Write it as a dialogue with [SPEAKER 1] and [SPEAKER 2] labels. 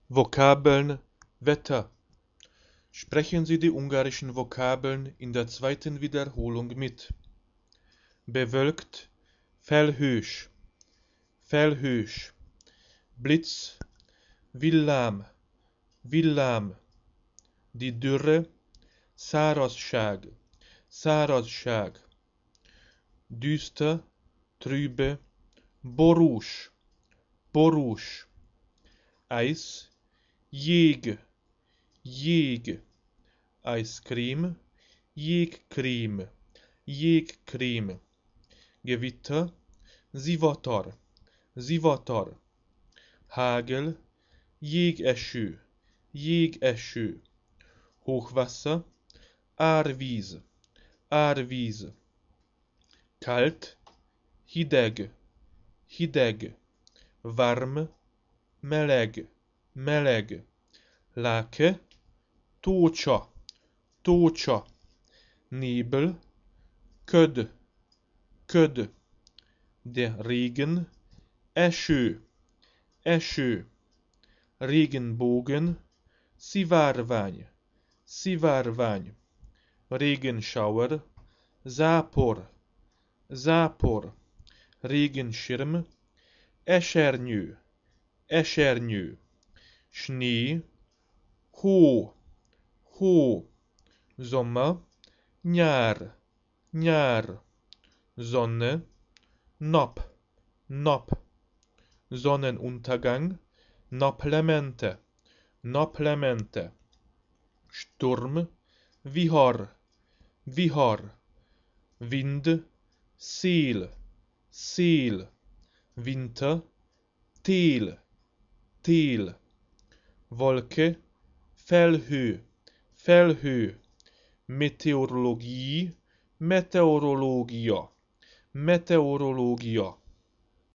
[SPEAKER 1] Vokabeln Wetter. Sprechen Sie die ungarischen Vokabeln in der zweiten Wiederholung mit. Bewölkt, felhős, felhős, Blitz, villám, villám, die Dürre, szárazság, szárazság, düster, trübe, borús, borús, Eis, jég, jég, Ice cream, jégkrém, jégkrém, Gewitter, zivatar, zivatar, Hagel, jégeső, jégeső, Hochwasser, árvíz, árvíz, kalt, hideg, hideg, warm, meleg, meleg, Lake, tócsa, tócsa, Nebel, köd, köd, de Regen, eső, eső, Regenbogen, szivárvány, szivárvány, Regenschauer, zápor, zápor, Regenschirm, esernyő, esernyő, Schnee, hó, hó, Sommer, nyár, nyár, Sonne, nap, nap, Sonnenuntergang, naplemente, naplemente, Sturm, vihar, vihar, Wind, szél, szél, Winter, tél, tél, Wolke, felhő, felhő, Meteorologie, meteorológia, meteorológia,